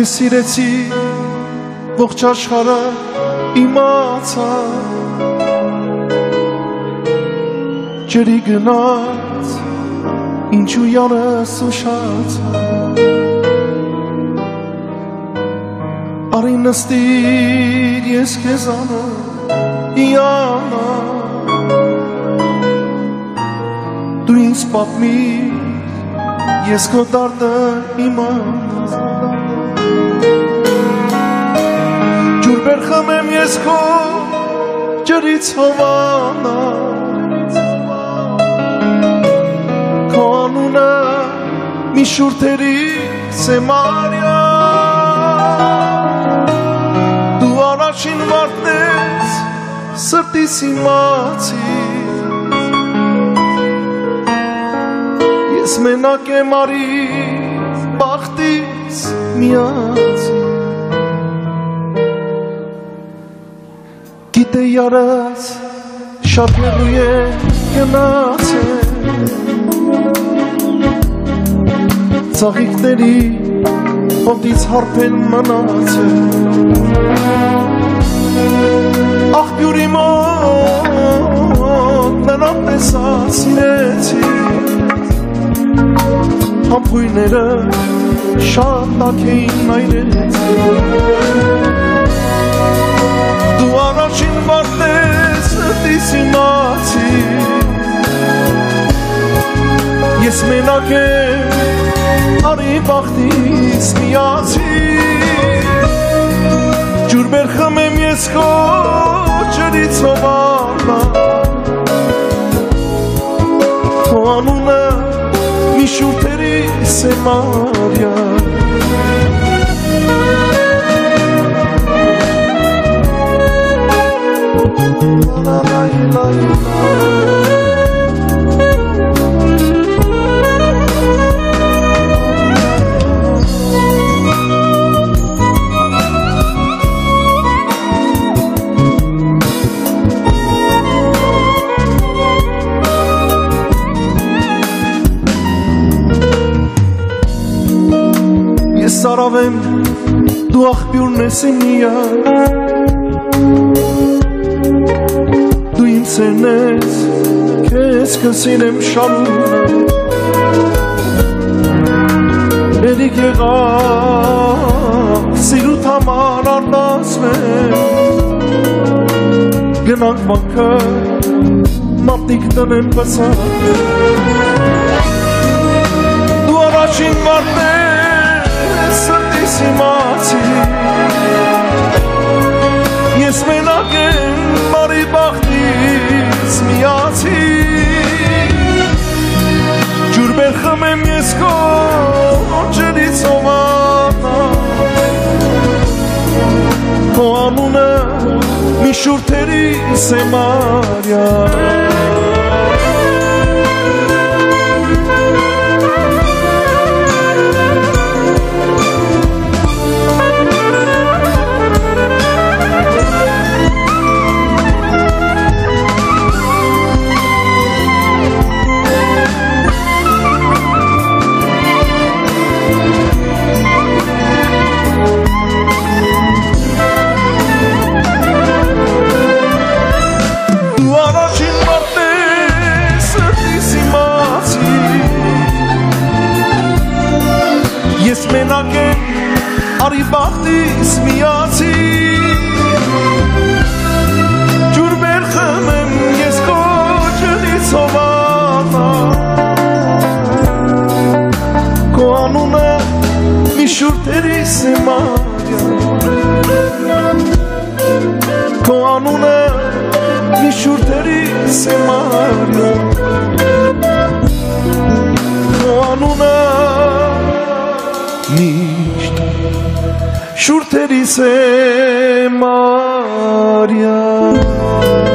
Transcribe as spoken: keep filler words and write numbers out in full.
սիրեցի ողջ աշխարհը իմացա ջրի գնաց ինչու յանս ուշացա արի նստիր ես քեզանը իանա դու ինձ պատմիր ես քո դարդը իմանա ջուր բերխմեմ ես քո ջրից հովանա քո անունը մի շուրթերի սեմարյա դու առաջին մարդն ես սրտիս իմացի ես մենակ եմ արի բախտից միացի գիտե յարս շատ հեռու է գնացել ծաղիկների հոտից հարբեն մնացել աղբյուրի մոտ նրան տեսա սիրեցի համբույրները շատ տաք էին այրեցի դու առաջին մարդն ես սրտիս իմացի ես մենակ եմ արի բախտից միացի ջուր բերխմեմ ես քո ջրից հովանա քո անունը մի շուրթերի սեմարյա la la la la Ես արավեմ դու աղբյուրն ես իմ միակ դու իմ սերն ես քեզ կսիրեմ շարունակ բերիկ եղավ սիրուտ համար առնասվեմ գնանք վանքը մատնիկ տնեմ պսակեմ դու առաջին մարդն ես սրտիս իմացի ես մենակ եմ բարի բախտից միացի ջուր բերխմեմ ես քո ջրից հովանա քո անունը մի շուրթերի սեմարյա Ես մենակ եմ արի բախտից միացի ջուր բերխմեմ ես քո ջրից հովանա քո անունը մի շուրթերի սեմարյա քո անունը մի շուրթերի սեմարյա քո անունը Nicht Shurteri se Maria